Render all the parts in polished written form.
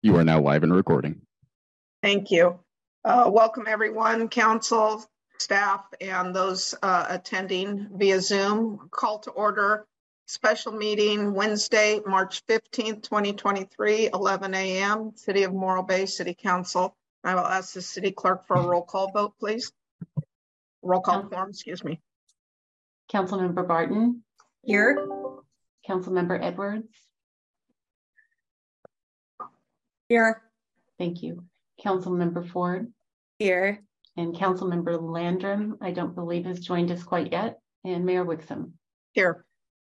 You are now live and recording. Thank you. Welcome everyone, council, staff, and those attending via Zoom. Call to order special meeting Wednesday, March 15th, 2023, 11 a.m., City of Morro Bay City Council. I will ask the city clerk for a roll call vote, please. Roll call form, excuse me. Councilmember Barton. Here. Councilmember Edwards. Here. Thank you. Councilmember Ford. Here. And Councilmember Landrum, I don't believe has joined us quite yet. And Mayor Wixom. Here.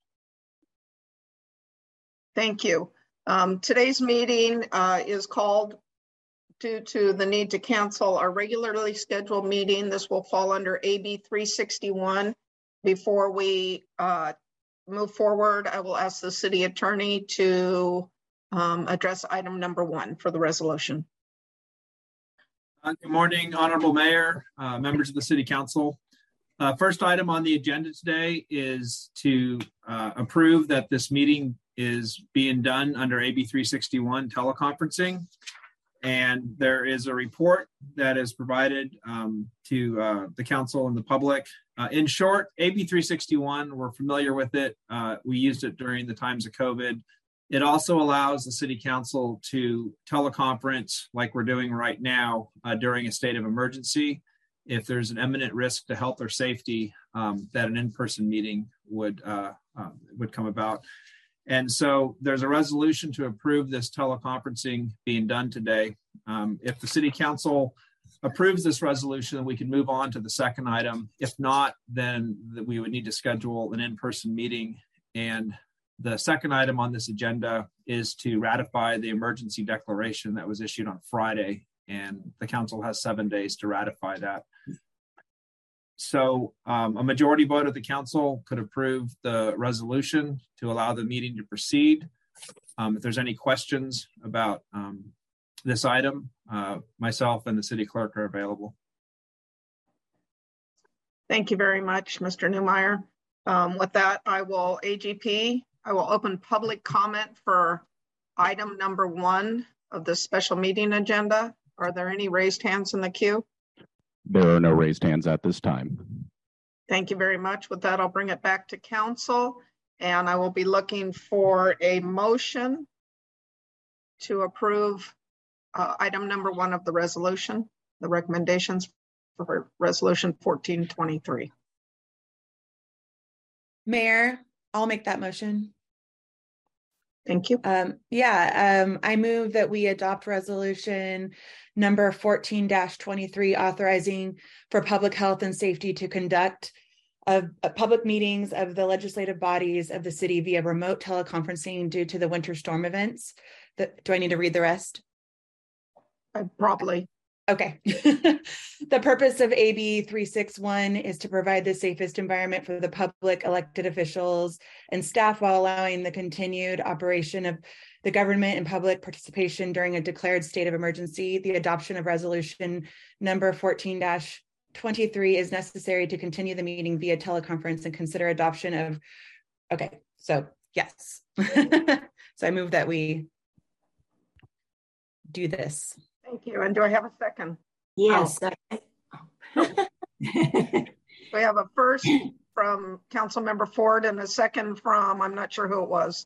Thank you. Today's meeting is called due to the need to cancel our regularly scheduled meeting. This will fall under AB 361. Before we move forward, I will ask the city attorney to address item number 1 for the resolution. Good morning, Honorable Mayor, members of the City Council. First item on the agenda today is to approve that this meeting is being done under AB 361 teleconferencing. And there is a report that is provided to the council and the public. In short, AB 361, we're familiar with it. We used it during the times of COVID. It also allows the city council to teleconference like we're doing right now during a state of emergency. If there's an imminent risk to health or safety, that an in-person meeting would come about. And so there's a resolution to approve this teleconferencing being done today. If the city council approves this resolution, then we can move on to the second item. If not, then we would need to schedule an in-person meeting. And the second item on this agenda is to ratify the emergency declaration that was issued on Friday, and the council has 7 days to ratify that. So a majority vote of the council could approve the resolution to allow the meeting to proceed. If there's any questions about this item, myself and the city clerk are available. Thank you very much, Mr. Newmeyer. With that, I will open public comment for item number 1 of the special meeting agenda. Are there any raised hands in the queue? There are no raised hands at this time. Thank you very much. With that, I'll bring it back to council, and I will be looking for a motion to approve item number 1 of the resolution, the recommendations for resolution 1423. Mayor, I'll make that motion. Thank you. I move that we adopt resolution number 14-23, authorizing for public health and safety to conduct public meetings of the legislative bodies of the city via remote teleconferencing due to the winter storm events. Do I need to read the rest? Probably. Okay. The purpose of AB 361 is to provide the safest environment for the public, elected officials, and staff while allowing the continued operation of the government and public participation during a declared state of emergency. The adoption of resolution number 14-23 is necessary to continue the meeting via teleconference and consider adoption of, yes. So I move that we do this. Thank you. And do I have a second? Yes. We have a first from Councilmember Ford and a second from, I'm not sure who it was.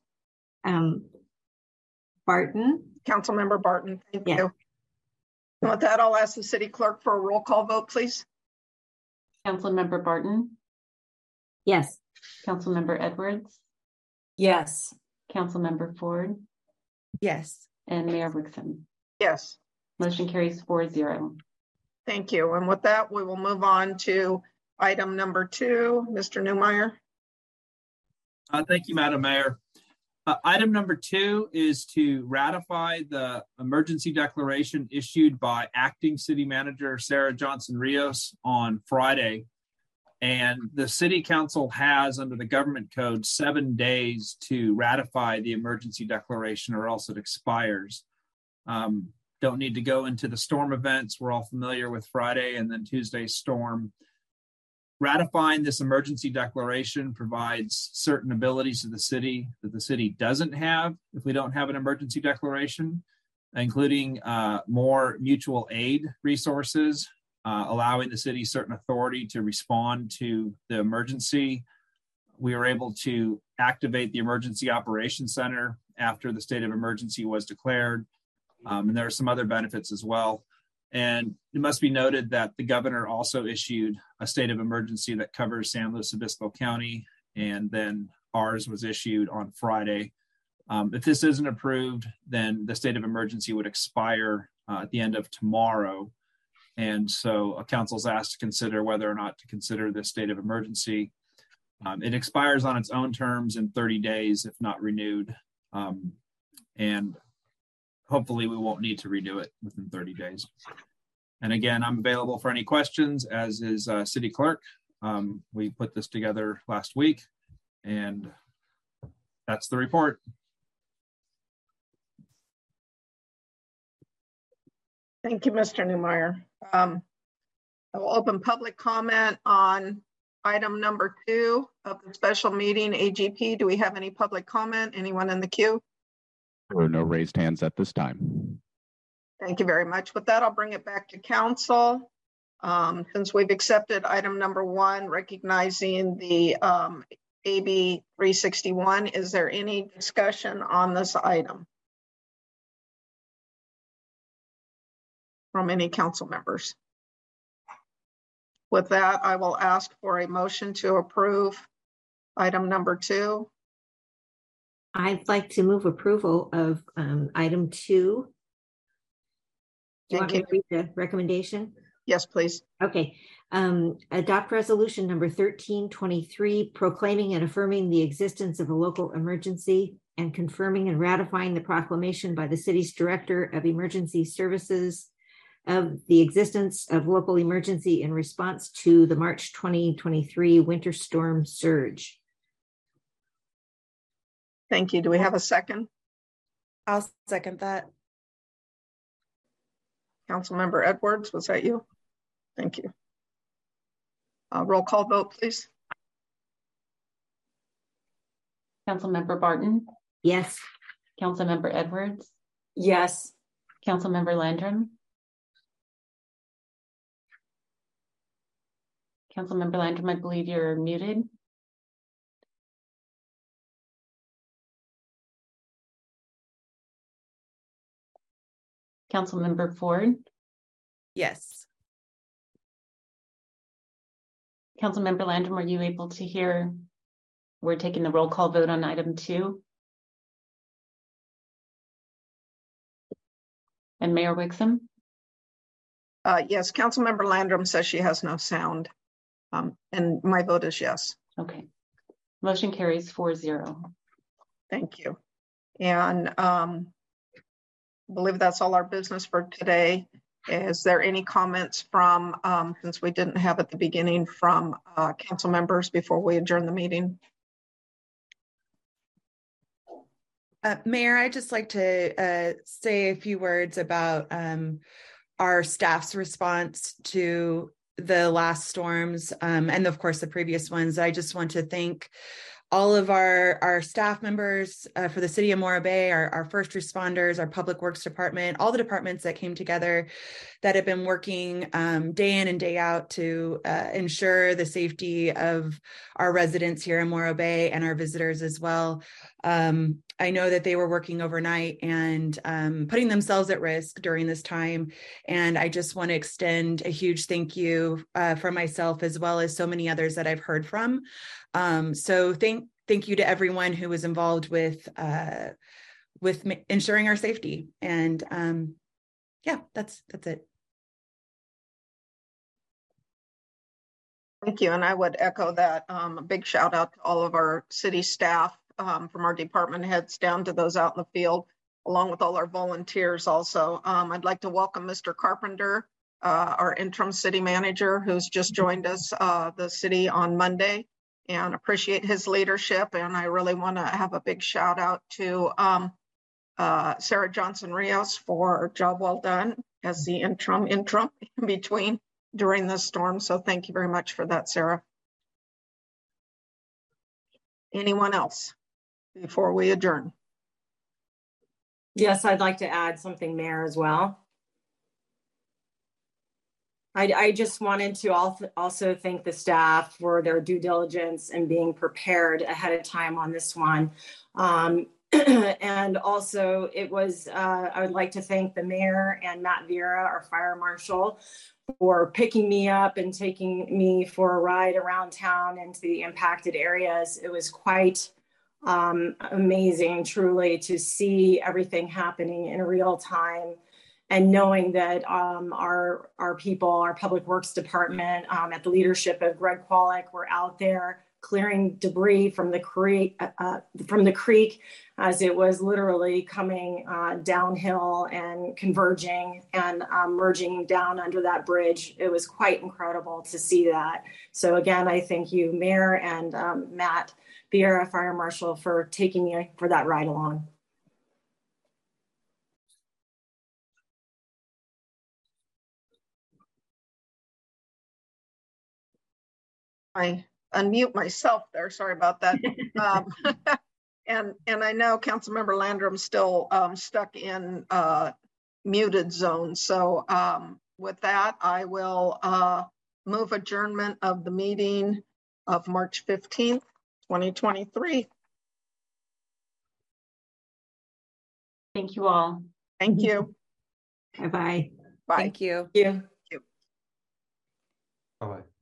Barton. Councilmember Barton. Thank you. And with that, I'll ask the city clerk for a roll call vote, please. Councilmember Barton. Yes. Councilmember Edwards. Yes. Councilmember Ford. Yes. And Mayor Wixom. Yes. Motion carries 4-0. Thank you. And with that, we will move on to item number 2. Mr. Newmeyer. Thank you, Madam Mayor. Item number 2 is to ratify the emergency declaration issued by Acting City Manager Sarah Johnson Rios on Friday. And the City Council has, under the government code, 7 days to ratify the emergency declaration or else it expires. Don't need to go into the storm events. We're all familiar with Friday and then Tuesday's storm. Ratifying this emergency declaration provides certain abilities to the city that the city doesn't have if we don't have an emergency declaration. including more mutual aid resources, allowing the city certain authority to respond to the emergency. We were able to activate the Emergency Operations Center after the state of emergency was declared. And there are some other benefits as well. And it must be noted that the governor also issued a state of emergency that covers San Luis Obispo County, and then ours was issued on Friday. If this isn't approved, then the state of emergency would expire at the end of tomorrow. And so council's asked to consider whether or not to consider this state of emergency. It expires on its own terms in 30 days if not renewed. And hopefully we won't need to redo it within 30 days. And again, I'm available for any questions, as is City Clerk. We put this together last week, and that's the report. Thank you, Mr. Newmeyer. I will open public comment on item number 2 of the special meeting. AGP, do we have any public comment? Anyone in the queue? There are no raised hands at this time. Thank you very much. With that, I'll bring it back to council. Since we've accepted item number 1, recognizing the AB 361, is there any discussion on this item from any council members? With that, I will ask for a motion to approve item number 2. I'd like to move approval of item 2. Do you want me to read the recommendation? Yes, please. Okay. Adopt resolution number 1323, proclaiming and affirming the existence of a local emergency and confirming and ratifying the proclamation by the city's Director of Emergency Services of the existence of local emergency in response to the March 2023 winter storm surge. Thank you. Do we have a second? I'll second that. Councilmember Edwards, was that you? Thank you. Roll call vote, please. Councilmember Barton, Yes. Councilmember Edwards, Yes. Councilmember Landrum. Councilmember Landrum, I believe you're muted. Councilmember Ford, Yes. Councilmember Landrum, are you able to hear? We're taking the roll call vote on item 2. And Mayor Wixom? Yes, Councilmember Landrum says she has no sound. And my vote is yes. Okay. Motion carries 4-0. Thank you. And I believe that's all our business for today. Is there any comments from, since we didn't have at the beginning, from council members before we adjourn the meeting? Mayor, I'd just like to say a few words about our staff's response to the last storms and of course the previous ones. I just want to thank all of our staff members for the city of Morro Bay, our first responders, our public works department, all the departments that came together that have been working day in and day out to ensure the safety of our residents here in Morro Bay and our visitors as well. I know that they were working overnight and putting themselves at risk during this time. And I just want to extend a huge thank you from myself as well as so many others that I've heard from. So thank you to everyone who was involved with ensuring our safety. And yeah, that's it. Thank you. And I would echo that. A big shout out to all of our city staff, from our department heads down to those out in the field, along with all our volunteers also. I'd like to welcome Mr. Carpenter, our interim city manager, who's just joined us, the city on Monday, and appreciate his leadership. And I really want to have a big shout out to Sarah Johnson Rios for a job well done as the interim in between during this storm. So thank you very much for that, Sarah. Anyone else before we adjourn? Yes, I'd like to add something, Mayor, as well. I just wanted to also thank the staff for their due diligence and being prepared ahead of time on this one. And also it was, I would like to thank the mayor and Matt Vera, our fire marshal, for picking me up and taking me for a ride around town into the impacted areas. It was quite amazing, truly, to see everything happening in real time. And knowing that our people, our public works department, at the leadership of Greg Qualick, were out there clearing debris from the creek, as it was literally coming downhill and converging and merging down under that bridge. It was quite incredible to see that. So again, I thank you, Mayor, and Matt Vieira, Fire Marshal, for taking me for that ride along. I unmute myself there. Sorry about that. And I know Councilmember Landrum still stuck in muted zone. So with that, I will move adjournment of the meeting of March 15th, 2023. Thank you all. Thank you. Bye-bye. Bye. Thank you. Thank you. Bye-bye.